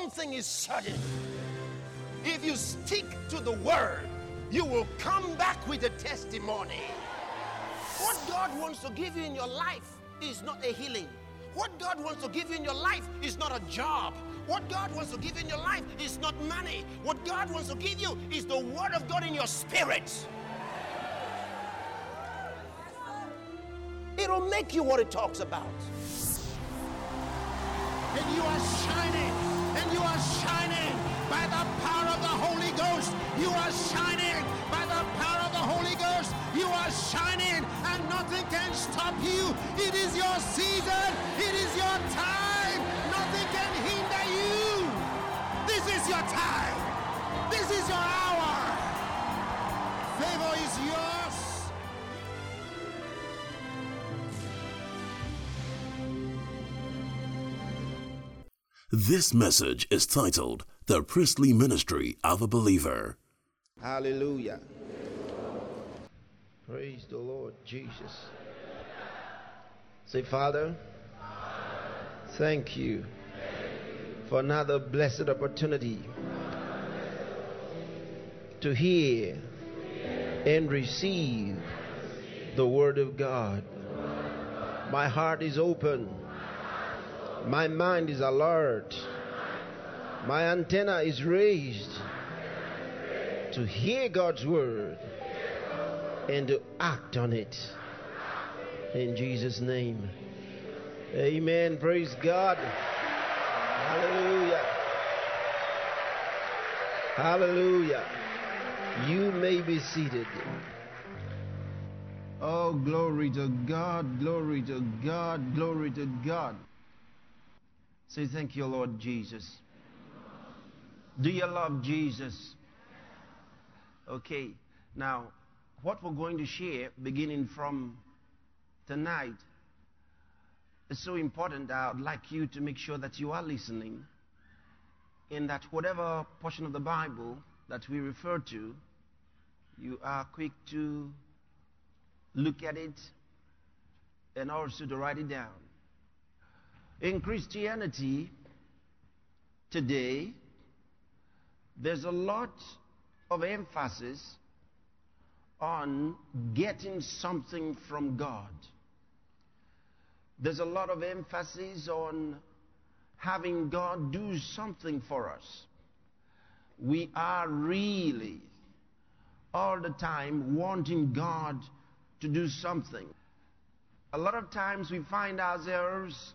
one thing is certain. If you stick to the word, you will come back with a testimony. What God wants to give you in your life is not a healing. What God wants to give you in your life is not a job. What God wants to give you in your life is not money. What God wants to give you is the word of God in your spirit. It'll make you what it talks about. And you are shining. And you are shining by the power of the Holy Ghost. You are shining by the power of the Holy Ghost. You are shining and nothing can stop you. It is your season. It is your time. Nothing can hinder you. This is your time. This is your hour. Favor is yours. This message is titled The Priestly Ministry of a Believer. Hallelujah. Praise the Lord Jesus. Say, Father, thank you for another blessed opportunity to hear and receive the Word of God. My heart is open. My mind is alert. My antenna is raised to hear God's word and to act on it. In Jesus' name. Amen. Praise God. Hallelujah. Hallelujah. You may be seated. Oh, glory to God. Glory to God. Glory to God. Say, thank you, Lord Jesus. Do you love Jesus? Okay. Now, what we're going to share beginning from tonight is so important. I'd like you to make sure that you are listening, and that whatever portion of the Bible that we refer to, you are quick to look at it and also to write it down. In Christianity today, there's a lot of emphasis on getting something from God. There's a lot of emphasis on having God do something for us. We are really all the time wanting God to do something. A lot of times we find ourselves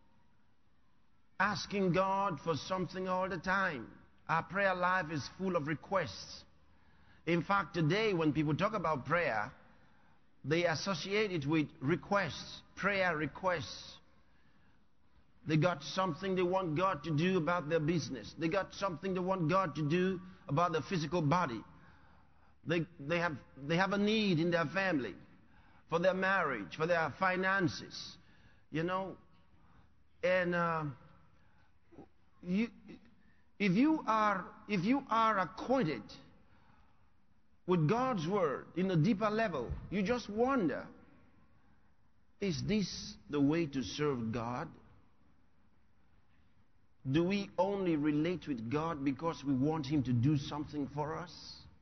asking God for something all the time. Our prayer life is full of requests. In fact, today when people talk about prayer, they associate it with requests, prayer requests. They got something they want God to do about their business. They got something they want God to do about their physical body. They have a need in their family, for their marriage, for their finances, you know. And if you are acquainted with God's word in a deeper level, you just wonder, is this the way to serve God? Do we only relate with God because we want Him to do something for us?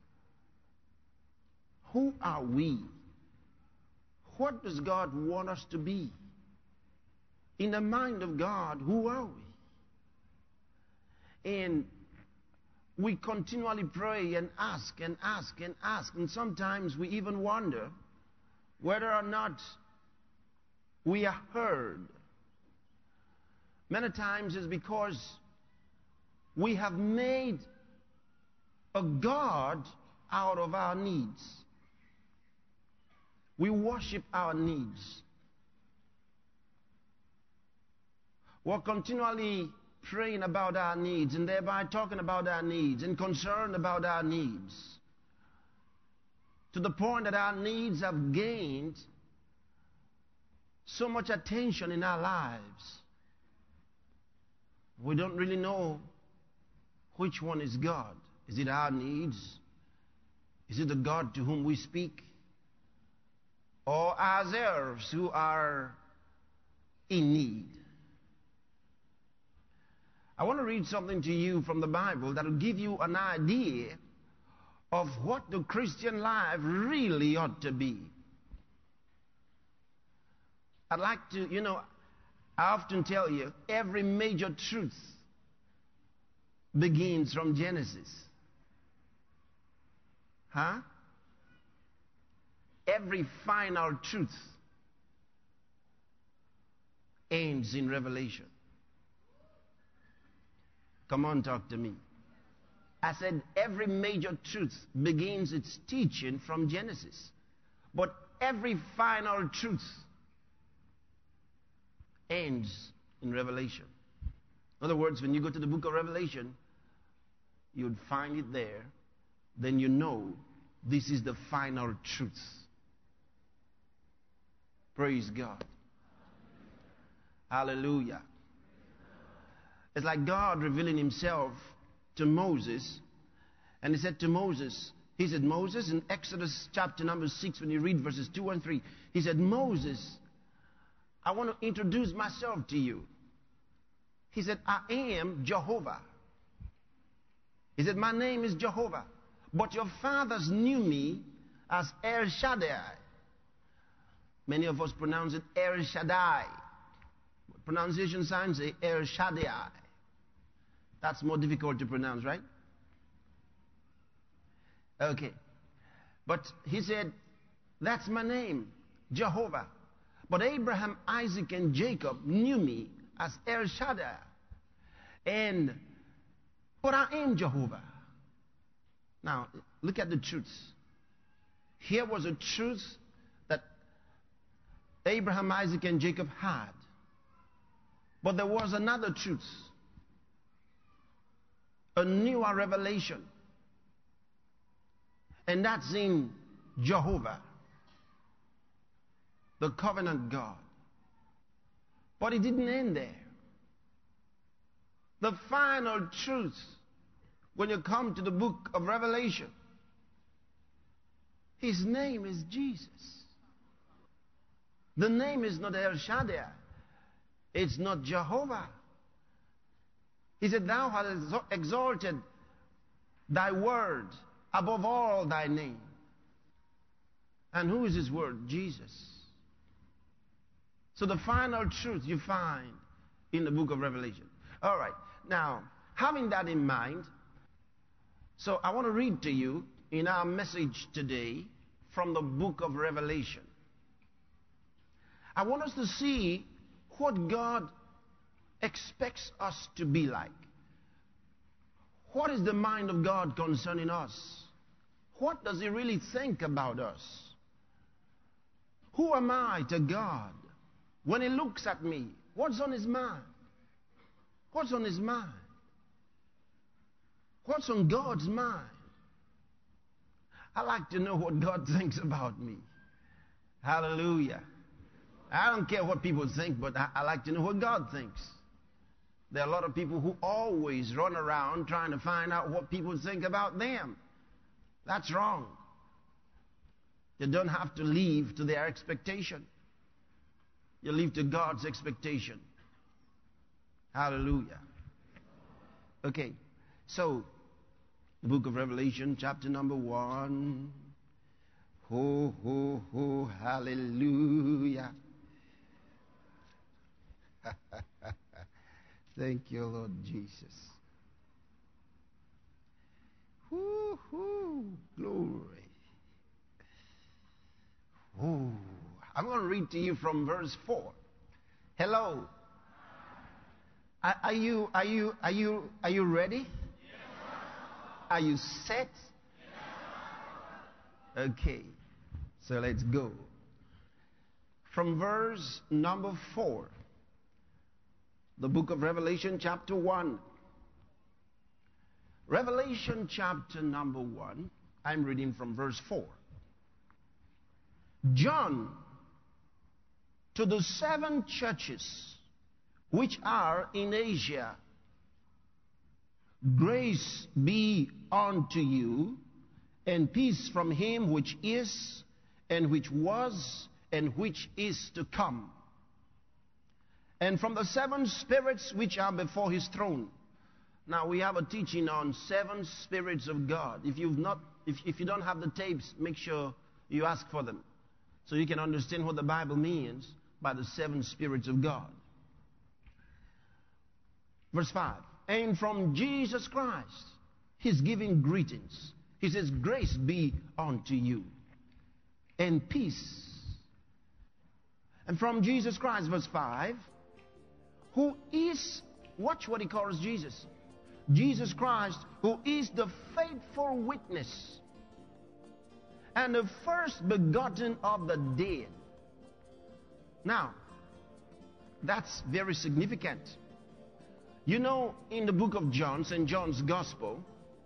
Who are we? What does God want us to be? In the mind of God, who are we? And we continually pray and ask and ask and ask. And sometimes we even wonder whether or not we are heard. Many times it's because we have made a God out of our needs. We worship our needs. We're continually praying about our needs and thereby talking about our needs and concerned about our needs, to the point that our needs have gained so much attention in our lives. We don't really know which one is God. Is it our needs? Is it the God to whom we speak? Or ourselves who are in need? I want to read something to you from the Bible that will give you an idea of what the Christian life really ought to be. I'd like to, I often tell you, every major truth begins from Genesis. Huh? Every final truth ends in Revelation. Come on, talk to me. I said every major truth begins its teaching from Genesis. But every final truth ends in Revelation. In other words, when you go to the book of Revelation, you'd find it there. Then you know this is the final truth. Praise God. Hallelujah. It's like God revealing himself to Moses. And he said to Moses, Moses, in Exodus chapter number 6, when you read verses 2 and 3, he said, Moses, I want to introduce myself to you. He said, I am Jehovah. He said, my name is Jehovah. But your fathers knew me as El Shaddai. Many of us pronounce it El Shaddai. Pronunciation signs say El Shaddai. That's more difficult to pronounce, right? Okay. But he said, that's my name, Jehovah. But Abraham, Isaac, and Jacob knew me as El Shaddai. But I am Jehovah. Now, look at the truths. Here was a truth that Abraham, Isaac, and Jacob had. But there was another truth. A newer revelation. And that's in Jehovah, the covenant God. But it didn't end there. The final truth, when you come to the book of Revelation, his name is Jesus. The name is not El Shaddai. It's not Jehovah. He said, thou hast exalted thy word above all thy name. And who is his word? Jesus. So the final truth you find in the book of Revelation. All right. Now, having that in mind, so I want to read to you in our message today from the book of Revelation. I want us to see what God expects us to be like. What is the mind of God concerning us? What does he really think about us? Who am I to God? When he looks at me, what's on his mind? What's on his mind? What's on God's mind? I like to know what God thinks about me. Hallelujah. I don't care what people think, but I like to know what God thinks. There are a lot of people who always run around trying to find out what people think about them. That's wrong. You don't have to live to their expectation. You live to God's expectation. Hallelujah. Okay, so the book of Revelation, chapter number 1. Ho, ho, ho, hallelujah. Thank you, Lord Jesus. Whoo, whoo, glory. Ooh. I'm going to read to you from verse 4. Hello. Are you ready? Yes. Are you set? Yes. Okay. So let's go. From verse number 4. The book of Revelation, chapter 1. Revelation, chapter number 1. I'm reading from verse 4. John, to the 7 churches which are in Asia, grace be unto you, and peace from him which is, and which was, and which is to come, and from the 7 spirits which are before his throne, Now we have a teaching on 7 spirits of God. If you don't have the tapes, make sure you ask for them, so you can understand what the Bible means by the 7 spirits of God. Verse 5. And from Jesus Christ, he's giving greetings. He says, grace be unto you, and peace. And from Jesus Christ, verse 5, who is, watch what he calls Jesus. Jesus Christ, who is the faithful witness and the first begotten of the dead. Now, that's very significant. You know, in the book of John, St. John's Gospel,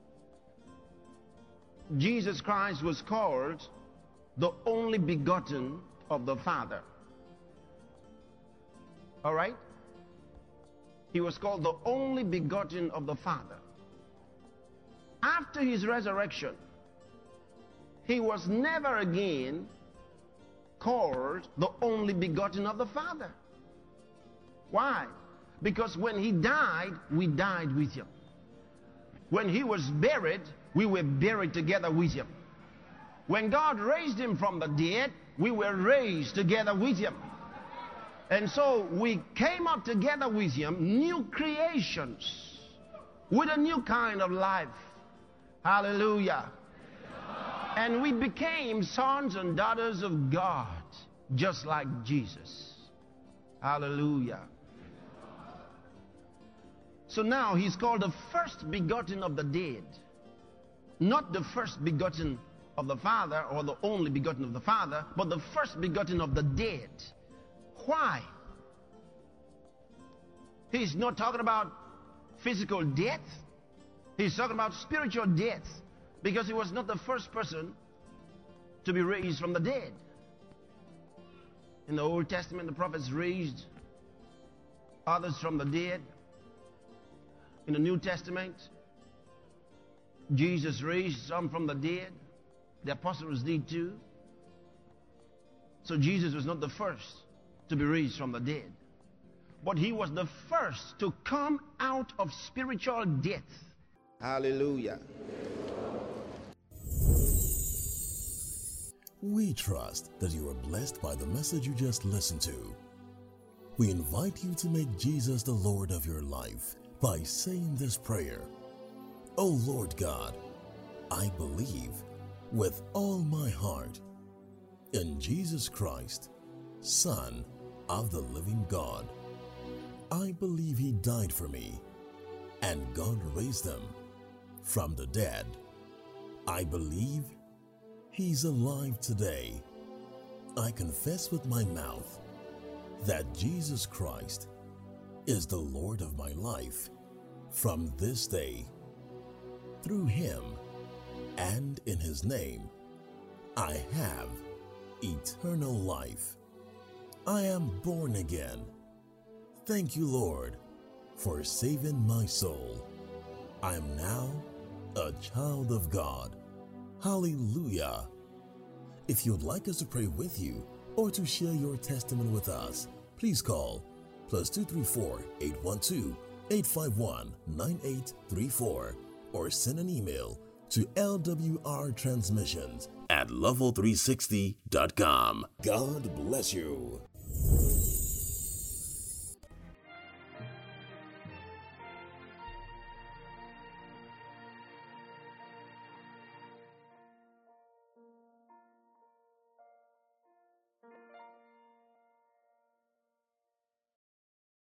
Jesus Christ was called the only begotten of the Father. All right? He was called the only begotten of the Father. After his resurrection, he was never again called the only begotten of the Father. Why? Because when he died, we died with him. When he was buried, we were buried together with him. When God raised him from the dead, we were raised together with him. And so we came up together with him, new creations, with a new kind of life. Hallelujah. And we became sons and daughters of God, just like Jesus. Hallelujah. So now he's called the first begotten of the dead. Not the first begotten of the Father or the only begotten of the Father, but the first begotten of the dead. Why? He's not talking about physical death. He's talking about spiritual death, because he was not the first person to be raised from the dead. In the Old Testament, the prophets raised others from the dead. In the New Testament, Jesus raised some from the dead. The apostles did too. So Jesus was not the first to be raised from the dead, but he was the first to come out of spiritual death. Hallelujah. We trust that you are blessed by the message you just listened to. We invite you to make Jesus the Lord of your life by saying this prayer. Oh Lord God, I believe with all my heart in Jesus Christ, Son of the living God. I believe he died for me, and God raised him from the dead. I believe he's alive today. I confess with my mouth that Jesus Christ is the Lord of my life from this day. Through him and in his name, I have eternal life. I am born again. Thank you, Lord, for saving my soul. I am now a child of God. Hallelujah. If you'd like us to pray with you or to share your testimony with us, please call +234 812 851 9834 or send an email to lwrtransmissions@level360.com. God bless you.